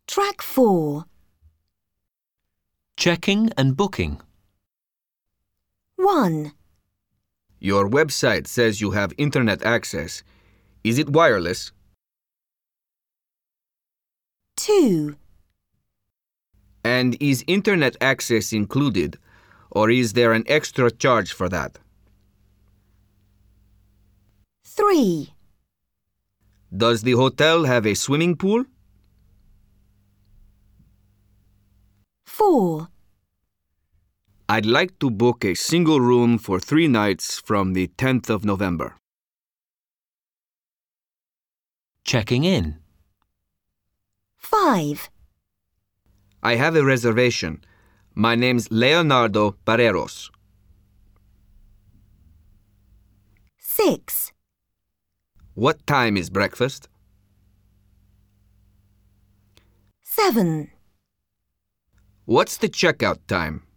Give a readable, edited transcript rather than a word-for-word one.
Track 4. Checking and booking. 1, Your website says you have internet access. Is it wireless? 2, And is internet access included, or is there an extra charge for that? 3, Does the hotel have a swimming pool? 4, I'd like to book a single room for 3 nights from the 10th of November. Checking in. 5, I have a reservation. My name's Leonardo Barreros. 6, What time is breakfast? 7, What's the checkout time?